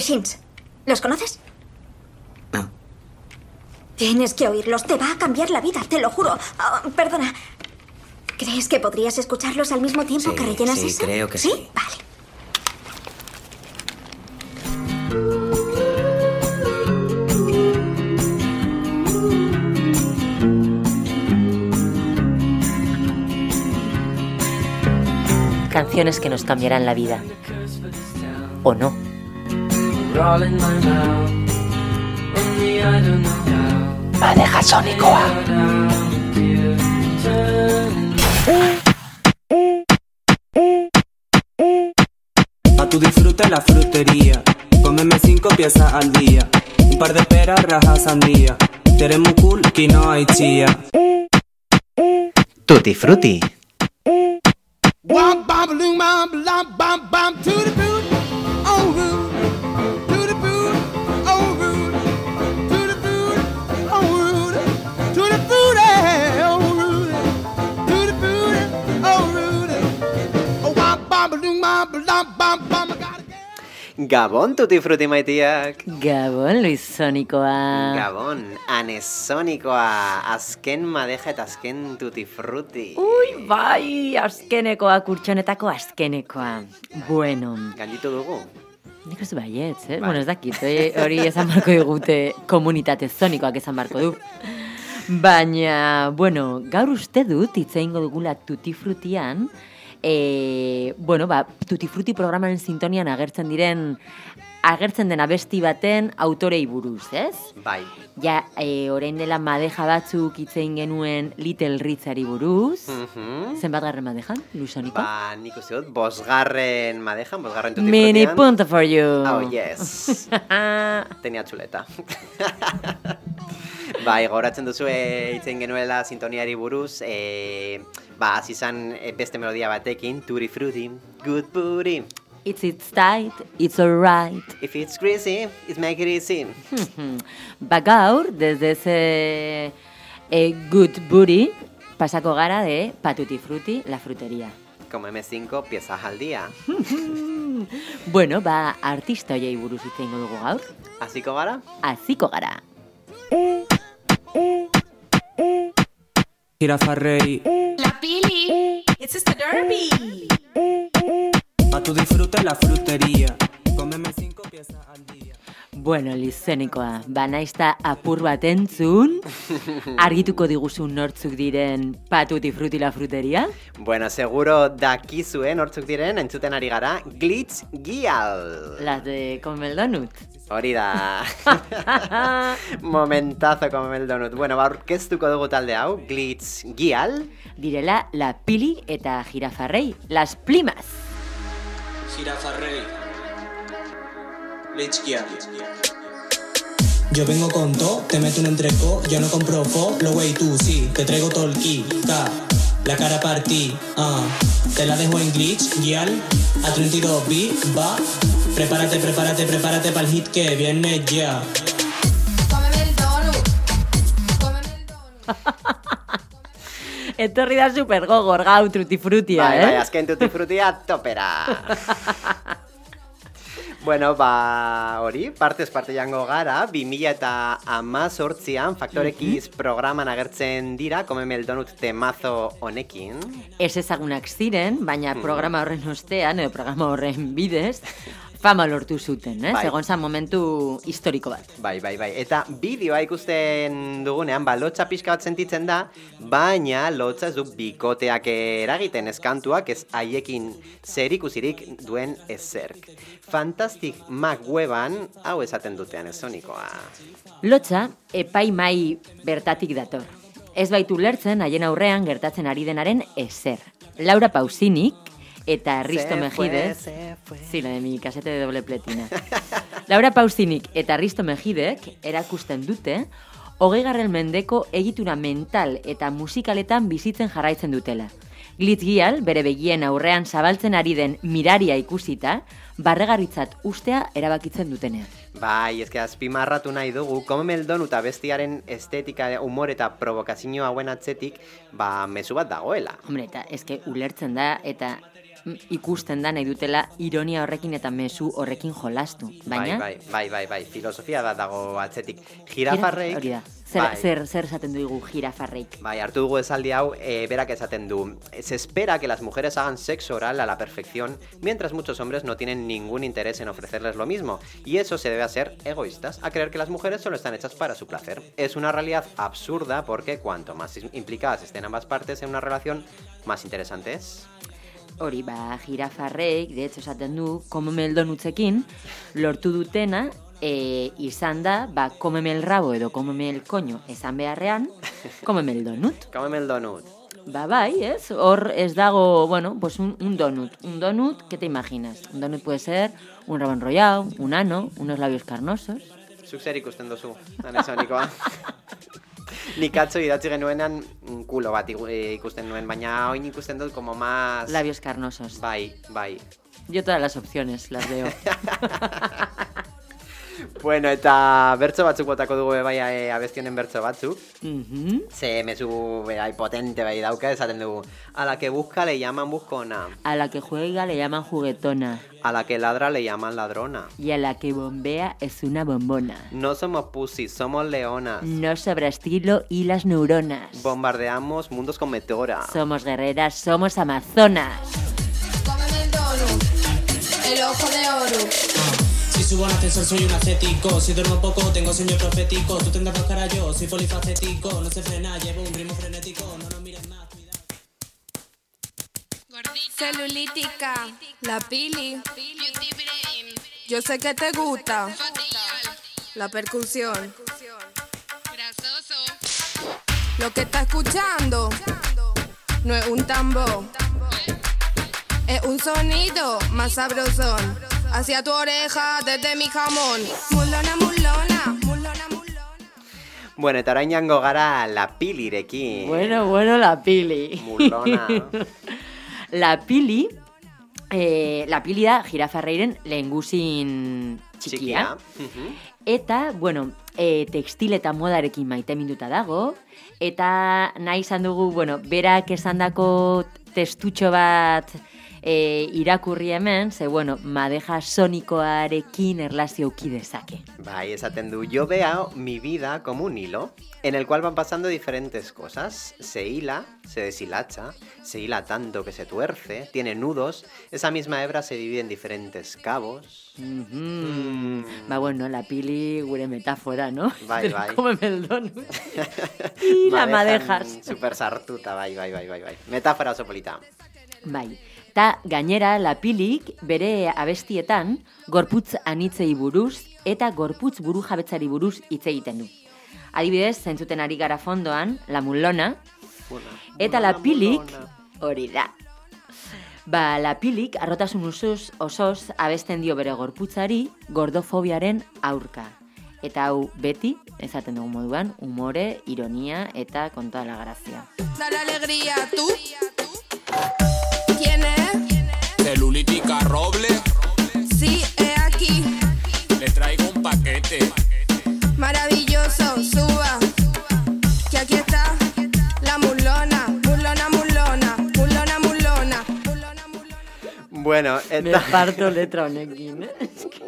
Shins. ¿Los conoces? No. Tienes que oírlos. Te va a cambiar la vida, te lo juro. Oh, perdona. ¿Crees que podrías escucharlos al mismo tiempo Sí, que rellenas sí, eso? creo que sí. Vale. Canciones que nos cambiarán la vida. ¿O no? Madeja Sónicoa. Pa' tu disfrute en la frutería. Cómeme cinco piezas al día. Un par de peras, rajas, sandía. Eres muy cool, quinoa y chía. Tutti Frutti. Womp bom loom bom bom bom bom to the boot. Oh rude. To the boot. Oh rude. To the boot. Oh rude. To the boot. Oh rude. To the boot. Oh rude. Oh womp bom loom bom bom bom bom. I gotta get. Gabon, Tutti Frutti maitiak. Gabon, Luis Sonikoa. Gabon, anesonikoa. Azken madeja eta azken Tutti Frutti. Ui, bai, azkenekoa, kurtsonetako azkenekoa. Bueno, Galditu dugu. nik ez baietz, eh? Bai. Bueno, ez dakit, hori- hori esan barko digute komunitate zonikoak esan barko du. Baina, bueno, gaur uste dut, hitz egingo dugula Tutti Frutian, e, bueno, ba, Tutti Frutti programaren sintonian agertzen diren, agertzen den abesti baten autorei buruz, ez? Bai. Ja, e, orain dela madeja batzuk hitz egin genuen Little Ritzari buruz. Mhm. Zenbat garren madejan, Lusoniko? Ba, nik uste dut, bosgarren madejan, bosgarren Tutti Mini Frutian. punto for you. Oh, yes. Tenia txuleta. Bai, goratzen duzu hitzen genuela sintoniari buruz, e, ba, hasi izan e, beste melodia batekin, Tutti Frutti, good booty. It's it's tight, it's alright. If it's greasy, it's make it easy. Ba gaur, desde ese eh, good booty, pasako gara de Patuti Frutti, la frutería. Comeme cinco piezas al día. Bueno, ba, artista hoiei buruz hitz egingo dugu gaur. Hasiko gara? Hasiko gara. Girafarrey. La Pili. It's Sister Derby. Pa' tu disfrute en la frutería. Cómeme cinco piezas al día. Bueno, Lizenikoa, ba naizta apur bat entzun, argituko diguzun nortzuk diren Patuti Frutti la fruteria? Bueno, seguro dakizue nortzuk diren, entzuten ari gara, Glitz Gial. Las de Come el Donut. Hori da. Momentazo Come el Donut. Bueno, ba, orkestuko dugu talde hau, Glitz Gial. Direla La Pili eta Girafarrei, las plimas. Girafarrey. Glitz Gial. Yo vengo con todo, te meto un entreco, yo no compro fo, lo wey tú, sí, te traigo todo el ki, ka, la cara partí, ah, te la dejo en glitch, guial, a treinta y dos B, va, prepárate, prepárate, prepárate para el hit que viene ya. Cómeme el donut. Cómeme el donut. Etorri da super gogor gau Tutti Frutia, Bai, eh? bai, azken Tutti Frutia topera. Bueno, ba, hori, partez parte jango gara, bi mila eta hamazortzian Factor X programan agertzen dira, Komeme el Donut temazo honekin. Ez ezagunak ziren, baina programa horren ostean, edo programa horren bidez, fama lortu zuten, eh? Bai. Segon zan momentu historiko bat. Bai, bai, bai. Eta bideoa ikusten dugunean, ba, lotxa pixka bat sentitzen da, baina lotxa ez du bikoteak eragiten eskantuak, ez haiekin zerikusirik duen ezerk. Fantastic Mac weban, hau esaten dutean ez sonikoa. Lotxa, epai mai bertatik dator. Ez baitu lertzen haien aurrean gertatzen ari denaren ezer. Laura Pausinik eta Risto Se Mejidez... fue, se fue. Sí, la de mi casete de doble pletina. Laura Pausinik eta Risto Mejidek erakusten dute hogeigarren mendeko egitura mental eta musikaletan bizitzen jarraitzen dutela. Glitz Gial, bere begien aurrean zabaltzen ari den miraria ikusita, barregarritzat ustea erabakitzen dutenean. Bai, ezke azpimarratu nahi dugu, Komeme el Donut bestiaren estetika, humor eta provokazio hauen atzetik, ba, mezu bat dagoela. Hombre, eta eske ulertzen da, eta ikusten da nahi dutela ironia horrekin eta mezu horrekin jolastu. Baina... Bai, bai, bai, bai, filosofia bat dago atzetik. Girafarreik... Hori da. Zer, bai. zer, zer esaten dugu girafarreik? Bai, hartu dugu esaldi hau, e, berak esaten du. Se espera que las mujeres hagan sexo oral a la perfección, mientras muchos hombres no tienen ningún interés en ofrecerles lo mismo. Y eso se debe a ser egoístas, a creer que las mujeres solo están hechas para su placer. Es una realidad absurda porque cuanto más implicadas estén ambas partes en una relación, más interesante es. Hori, ba, girafarreik, de hecho, esaten du, komeme el donutzekin, lortu dutena, e, izan da, ba, komeme el rabo edo komeme el coño esan beharrean, komeme el donut. Komeme el donut. Ba, bai, ez? Hor ez dago, bueno, pues un, un donut. Un donut, ¿qué te imaginas? Un donut puede ser un rabo enrollado, un ano, unos labios carnosos. Zuk zer ikusten duzu, Anesonikoa. Nik atzo idatzi genuenan kulo bat ikusten nuen, baina oin ikusten dut como más... Labios carnosos. Bai, bai. Yo todas las opciones las veo. Bueno, eta bertso batzuk botako dugu bai e, abestionen bertso batzuk. Uh-huh. Ze mezu bai potente bai dauka, esaten dugu. A la que busca le llaman buscona. A la que juega le llaman juguetona. A la que ladra le llaman ladrona. Y a la que bombea es una bombona. No somos pussies, somos leonas. No sobra estilo y las neuronas. Bombardeamos mundos con meteora. Somos guerreras, somos amazonas. Cómeme el donut, el ojo de oro. Si subo al ascensor soy un ascético. Si duermo poco tengo sueño profético. Tú tendrás dos caras, yo soy polifacético. No se frena, llevo un ritmo frenético. No nos mires más, cuidado. Celulítica, la pili. Yo sé que te gusta la percusión. Lo que está escuchando no es un tambor, es un sonido más sabrosón. Hacia tu oreja desde mi jamón. Mulona, mulona, mulona, mulona. Bueno, eta orain jango gara la pilirekin. Bueno, bueno, la pili. Mulona. La pili, eh, la pili da jirafarreiren lehengusin txikia. Uh-huh. Eta, bueno, e, tekstil eta modarekin maiteminduta dago. Eta nahi izan dugu, bueno, berak esandako testutxo bat... E, irakurri hemen, ze, bueno, madeja sonikoarekin erlazio uki dezake. Bai, esaten du, yo veo mi vida como un hilo, en el cual van pasando diferentes cosas. Se hila, se deshilacha, se hila tanto que se tuerce, tiene nudos, esa misma hebra se divide en diferentes cabos. Mm-hmm. Mm. Ba, bueno, la pili gure metáfora, no? Bai, bai. Cómeme el donut. Y la madejas. Super sartuta, bai, bai, bai, bai, bai. Metáfora oso polita. Bai. Ta gainera la pilik bere abestietan gorputz anitzei buruz eta gorputz buru jabetzari buruz hitz egiten du. Adibidez, zentzuten ari gara fondoan, la mulona, eta la pilik, hori da. Ba, la pilik arrotasun osoz, osoz abesten dio bere gorputzari gordofobiaren aurka. Eta hau beti, esaten dugu moduan, humore, ironia eta con toda la gracia. Dale alegría, ¿tú? ¿Quién es? Celulítica Roble. Sí, he aquí. Le traigo un paquete. Maravilloso, suba. Que aquí está la mulona. Mulona, mulona. Mulona, mulona. Mulona, mulona. Bueno, eta... Me parto letra honekin, eh?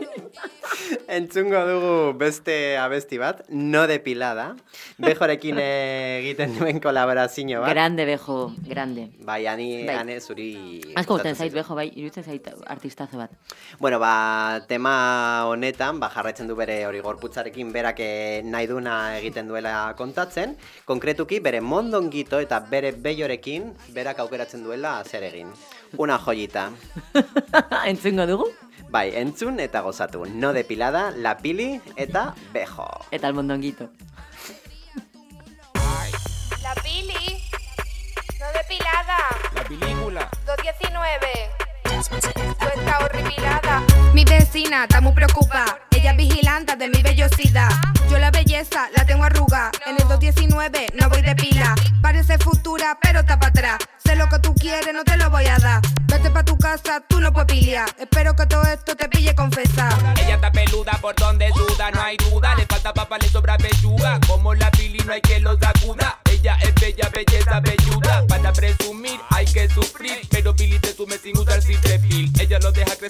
Entzungo dugu beste abesti bat, no depilada. Bejorekin egiten duen kolaborazio bat. Grande, Bejo, grande. Bai, ani, bai. ane zuri... Asko guten zait, Bejo, bai, iruditzen zait artistazo bat. Bueno, ba, tema honetan, ba, jarraitzen du bere hori gorputzarekin berak nahi duna egiten duela kontatzen. Konkretuki, bere mondongito eta bere bellorekin berak aukeratzen duela zer egin. Una joyita. Entzungo dugu? Bai, entzun eta gozatu. No depilada, la pili eta Bejo. Eta el mondonguito. La pili. No depilada. La película. dos diecinueve. Tú estás horripilada. Mi vecina está muy preocupada. Ella es vigilante de mi vellosidad. Yo la belleza la tengo arrugada. En el dos diecinueve no voy de pila. Parece futura, pero está para atrás. Sé lo que tú quieres, no te lo voy a dar. Vete pa' tu casa, tú no puedes piliar. Espero que todo esto te pille confesar. Ella está peluda por donde duda, no hay duda. Le falta papa, le sobra pechuga. Como la pili no hay que lo sacuda. Ella es bella, belleza, velluda. Para presumir hay que sufrir. Pero pili presume sin usar sin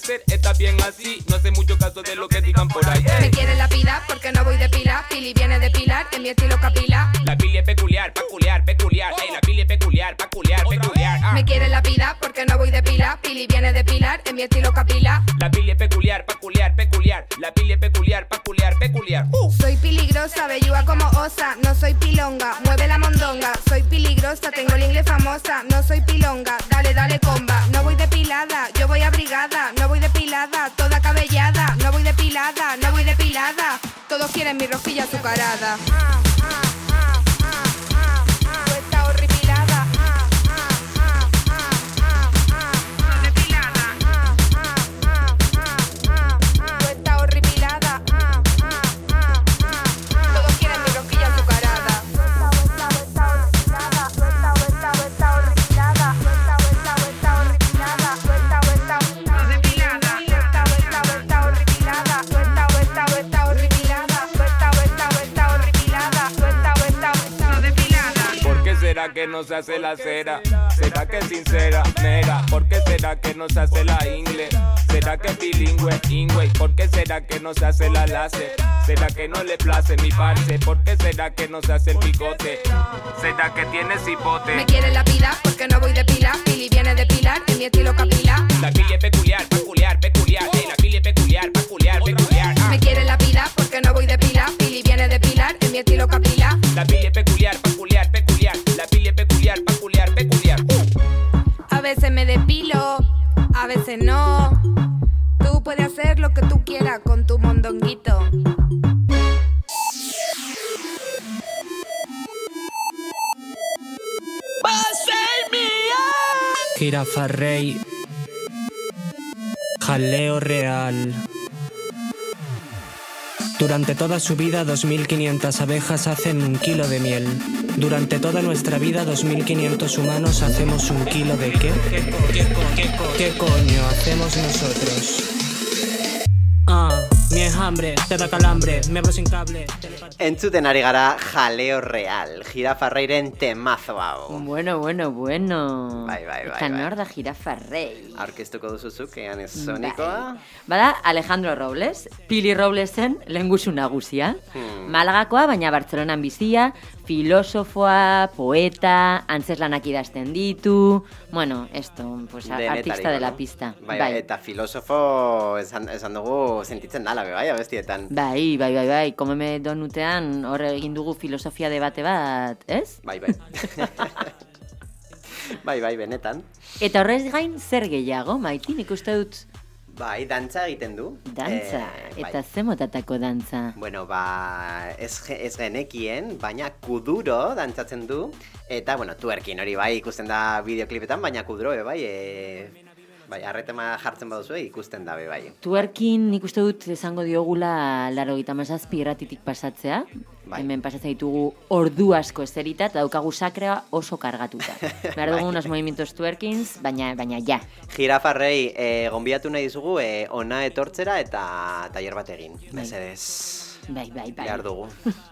hacer, está bien así. No hace mucho caso de lo que digan por ahí. Me quiere la pila porque no voy de pila. Pili viene de pilar en mi estilo capila. La pili es peculiar, peculiar, peculiar. Ey, la pili es peculiar, peculiar, peculiar. Ah. Me quiere la pila porque no voy de pila. Pili viene de pilar en mi estilo capila. La pili es peculiar, peculiar, peculiar. La pili es peculiar, peculiar, peculiar. Uh. Soy peligrosa, bellúa como osa. No soy pilonga, mueve la mondonga. Soy peligrosa, tengo la inglés famosa. No soy pilonga, dale, dale comba. No voy depilada, yo voy abrigada. No voy depilada, toda cabellada. No voy depilada, no voy depilada. Todos quieren mi rosquilla azucarada. Tú estás horripilada. No depilada. Tú estás horripilada. Todos quieren mi rosquilla azucarada. ¿Será que no se hace la cera? ¿Será que es sincera? Mera, ¿por qué será que no se hace la ingle? ¿Será que es bilingüe? Ingüe, ¿por qué será que no se hace la láser? ¿Será que no le place mi parce? ¿Por qué será que no se hace el bigote? ¿Será que tiene cipote? Me quiere la pila porque no voy de pila. Pili viene de pilar en mi estilo capila. La pili es peculiar, peculiar, peculiar. Ey, la pili es peculiar, peculiar, peculiar. Ah. Me quiere la pila porque no voy de pila. Pili viene de pilar en mi estilo capila. La pili es peculiar, peculiar, peculiar. La pili es peculiar, peculiar, peculiar. Uh. A veces me depilo, a veces no. Tú puedes hacer lo que tú quieras con tu mondonguito. Jirafa rey, jaleo real. Durante toda su vida, dos mil quinientas abejas hacen un kilo de miel. Durante toda nuestra vida, dos mil quinientos humanos hacemos un kilo de ¿qué? ¿Qué, qué, qué, qué coño hacemos nosotros? Ah, mi enjambre, te da calambre, me abro sin cable. Entzuten ari gara jaleo real, Jirafa reiren temazo hau. Bueno, bueno, bueno. Bai, bai, bai. Eta bai. nor da Jirafa rei. Aurkeztuko duzuzuk, ean ez sonikoa. Bada Alejandro Robles, Pili Roblesen lehengusu nagusia. Hmm. Malagakoa, baina Bartzelonan bizia, filosofoa, poeta, antzeslanak idazten ditu, bueno, esto, pues Denetariko, artista de la no? pista. Bai, bai, eta filosofo esan, esan dugu sentitzen dala, bai, abestietan. Bai, bai, bai, bai, komeme donutean hor egin dugu filosofia debate bat, ez? Bai, bai. bai, bai, benetan. Eta horrez gain zer gehiago, Maiti, nik uste dut Bai, dantza egiten du. dantza, Eh, eta bai. ze motatako dantza. Bueno, ba, ez, ge- ez genekien, baina kuduro dantzatzen du. Eta, bueno, tuerkin hori bai ikusten da bideoklipetan, baina kuduro be bai, e, bai, arretema jartzen baduzu ikusten da be bai. Tuerkin nik uste dut esango diogula laurogeita hamazazpi irratitik pasatzea. Bai. Hemen pasatzen ditugu ordu asko eserita eta daukagu sakrea oso kargatuta. Behar dugu Bai. unos movimientos twerkings, baina, baina ja. Jirafarrei e, gonbiatu nahi dizugu e, ona etortzera eta tailer bat egin. Mesedez. Bai, bai, bai. Behar dugu.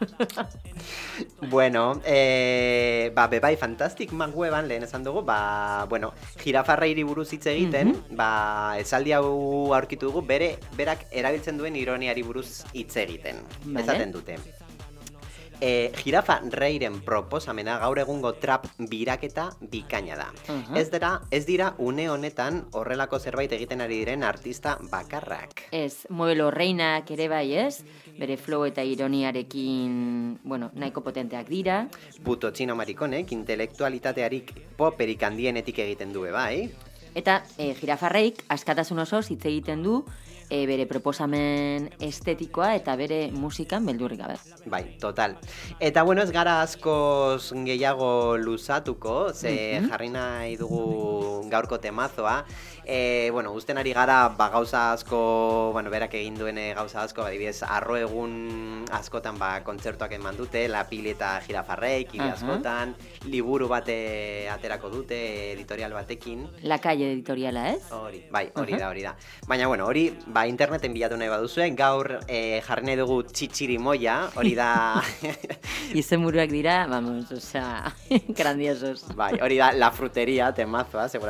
Bueno, e, ba, bebai, Fantastic Mag Weban lehen esan dugu, ba, bueno, Jirafarreiri buruz hitz egiten, ba, esaldi hau aurkitu dugu, bere, berak erabiltzen duen ironiari buruz hitz egiten. Vale. Esaten dute. E, Jirafa reiren proposamena gaur egungo trap biraketa bikaina da. Aha. Ez dira, ez dira une honetan horrelako zerbait egiten ari diren artista bakarrak. Ez, Muelo Reinak ere bai, ez? Bere flow eta ironiarekin, bueno, nahiko potenteak dira. Puto txino marikonek intelektualitatearik poperik handienetik egiten du bai. Eta e, Jirafarreik askatasun oso hitz egiten du e, bere proposamen estetikoa eta bere musikan beldurrik gabe. Bai, total. Eta bueno, ez gara askoz gehiago luzatuko, ze Mhm. jarri nahi dugu gaurko temazoa. E, bueno, uzten ari gara ba, gauza asko, bueno, berak egin duen eh, gauza asko, adibidez, arro egun askotan ba, kontzertuak eman dute, La Pili eta Jirafarreik, hiri Aha. askotan, liburu bate aterako dute, editorial batekin. La Calle editoriala, ez? Hori, bai, hori Aha. da, hori da. Baina, bueno, hori, ba, interneten bilatu nahi baduzue, gaur eh, jarri nahi dugu txitxirimoia, hori da... Izenburuak dira, vamos, osea, grandiosos. Bai, hori da La Fruteria temazoa, segura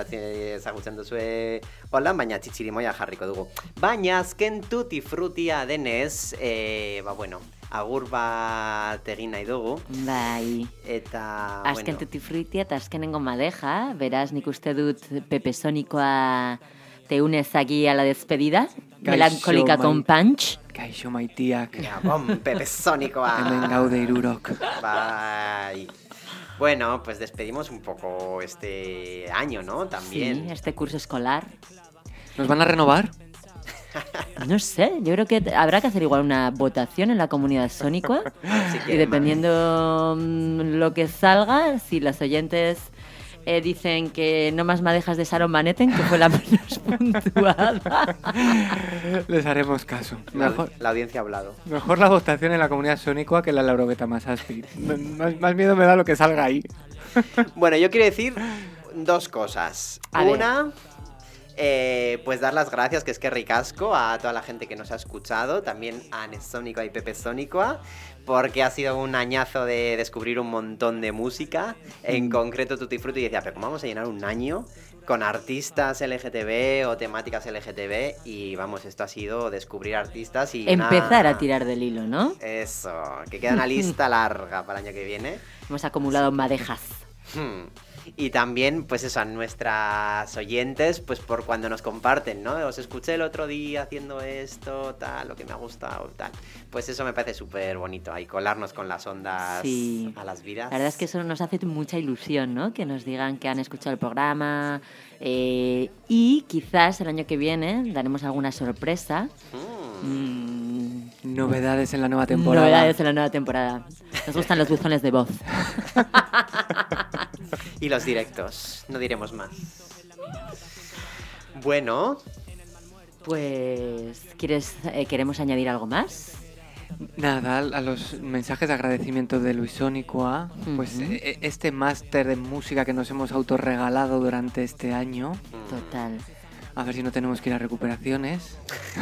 ezagutzen duzue holan, baina txitxirimoia jarriko dugu. Baina azken tutti frutia denez, e, ba bueno, agur bat egin nahi dugu. Bai. Eta, Azken bueno, tutti fruitia eta azkenengo madeja, beraz nik uste dut Pepe Sonikoa te unes aquí a la despedida, melancólica con punch. Kaixo maitiak. ja, bon, Pepe Sonikoa. Hemen gaude irurok. Bai. Bueno, pues despedimos un poco este año, ¿no? También. Sí, este curso escolar. ¿Nos van a renovar? No sé, yo creo que habrá que hacer igual una votación en la comunidad Sónicoa Si y dependiendo mm, lo que salga, si los oyentes eh, dicen que no más madejas de Sharon Van Etten, que fue la menos puntuada. Les haremos caso. La, Mejor, la audiencia ha hablado. mejor la votación en la comunidad sónica que la Laurogeta más aspi. Más, más miedo me da lo que salga ahí. Bueno, yo quiero decir dos cosas. A ver. Una, eh, pues dar las gracias, que es que ricasco, a toda la gente que nos ha escuchado, también a Ane Sónicoa y Pepe Sónicoa, porque ha sido un añazo de descubrir un montón de música, en concreto Tutti Frutti, y decía, pero ¿cómo vamos a llenar un año con artistas L G T B o temáticas L G T B? Y vamos, esto ha sido descubrir artistas y Empezar una... a tirar del hilo, ¿no? Eso, que queda una lista larga para el año que viene. Hemos acumulado madejas. Hmm. Y también, pues eso, a nuestras oyentes, pues por cuando nos comparten, ¿no? Os escuché el otro día haciendo esto, tal, lo que me ha gustado, tal. Pues eso me parece súper bonito, ahí colarnos con las ondas Sí. a las vidas. La verdad es que eso nos hace mucha ilusión, ¿no? Que nos digan que han escuchado el programa eh, y quizás el año que viene daremos alguna sorpresa. Mm, Novedades en la nueva temporada. Novedades en la nueva temporada. Nos gustan los buzones de voz. Y los directos, no diremos más. Bueno, Pues, ¿quieres, eh, ¿queremos añadir algo más? Nada, a los mensajes de agradecimiento de Luis Sónicoa, pues Ujú. e- este máster de música que nos hemos autorregalado durante este año. Total. A ver si no tenemos que ir a recuperaciones.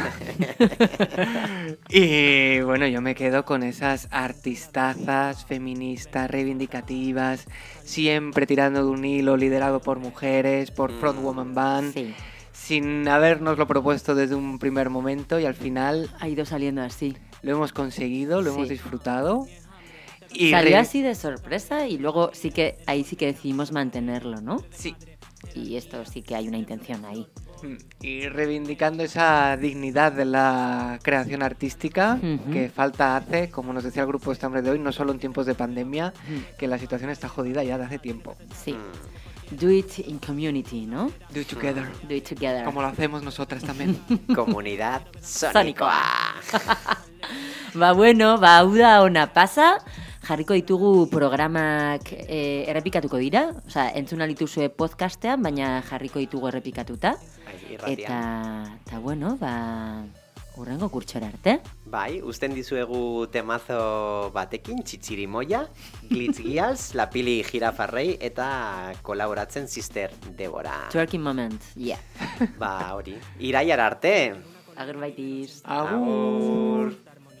Y bueno, yo me quedo con esas artistazas feministas, reivindicativas, siempre tirando de un hilo, liderado por mujeres, por Front Woman Band, Sí, sin habernoslo propuesto desde un primer momento, y al final ha ido saliendo así. lo hemos conseguido, lo Sí. hemos disfrutado. Y Salió re- así de sorpresa y luego sí que ahí sí que decidimos mantenerlo, ¿no? Sí. Y esto sí que hay una intención ahí. Y reivindicando esa dignidad de la creación artística Ujú. que falta hace, como nos decía el grupo Estambre de hoy, no solo en tiempos de pandemia, Ujú. que la situación está jodida ya de hace tiempo. Sí. Do it in community, ¿no? Do it together. Do it together. Como lo hacemos nosotras también. comunidad Sónicoa. Ba bueno, ba hau da ona pasa, jarriko ditugu programak eh, errepikatuko dira, osea, entzuna dituzue podcastean, baina jarriko ditugu errepikatuta. Bai, irratian. Eta, eta bueno, ba, urrengo kurtsora arte. Bai, usten dizuegu temazo batekin, txitxirimoia, Glitz Gials, La Pili Girafarrei eta kolaboratzen Sister Debora. Twerking moment, yeah. Ba, hori. Iraiar arte. Agur baitiz. Agur.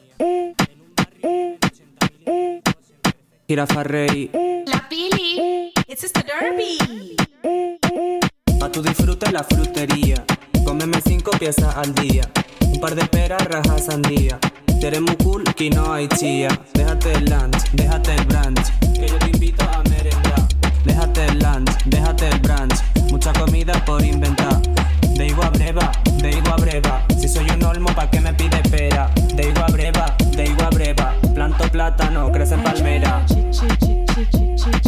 Girafarrey, La Pili. It's Sister Derby. pa' tu disfrute la frutería. Cómeme cinco piezas al día. Un par de peras, rajas, sandía. Si eres muy cool, quinoa y chía. Déjate el lunch, déjate el brunch, que yo te invito a merendar. Déjate el lunch, déjate el brunch, mucha comida por inventar. De igual breva, de igual breva. Si soy un olmo, ¿pa' qué me pide pera? De igual breva, de igual breva. Planto plátano, crece palmera.